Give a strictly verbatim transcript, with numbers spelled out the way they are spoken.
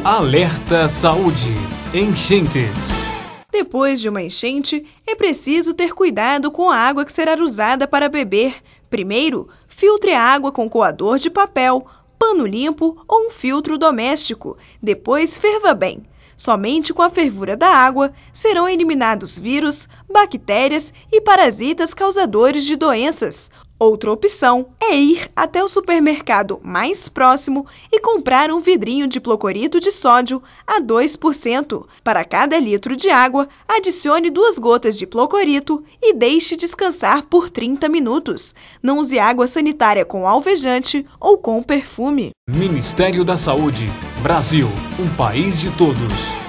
Alerta Saúde. Enchentes. Depois de uma enchente, é preciso ter cuidado com a água que será usada para beber. Primeiro, filtre a água com coador de papel, pano limpo ou um filtro doméstico. Depois, ferva bem. Somente com a fervura da água serão eliminados vírus, bactérias e parasitas causadores de doenças. Outra opção é ir até o supermercado mais próximo e comprar um vidrinho de hipoclorito de sódio a dois por cento. Para cada litro de água, adicione duas gotas de hipoclorito e deixe descansar por trinta minutos. Não use água sanitária com alvejante ou com perfume. Ministério da Saúde. Brasil, um país de todos.